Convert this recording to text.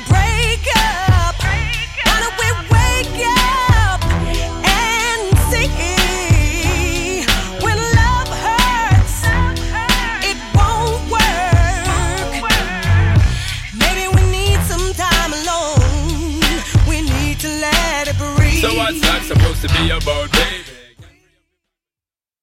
break up? Why don't we wake up and see when love hurts, it won't work. Maybe we need some time alone. We need to let it breathe. So what's life supposed to be about?